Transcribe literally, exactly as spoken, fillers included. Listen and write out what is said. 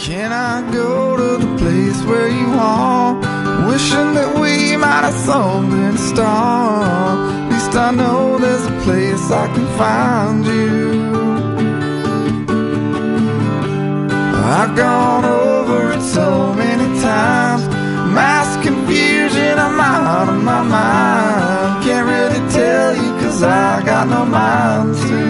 Can I go to the place where you are? Wishing that we might have something to start. At least I know there's a place I can find you. I've gone over it so many times. Mass confusion, I'm out of my mind. Can't really tell you cause I got no mind to.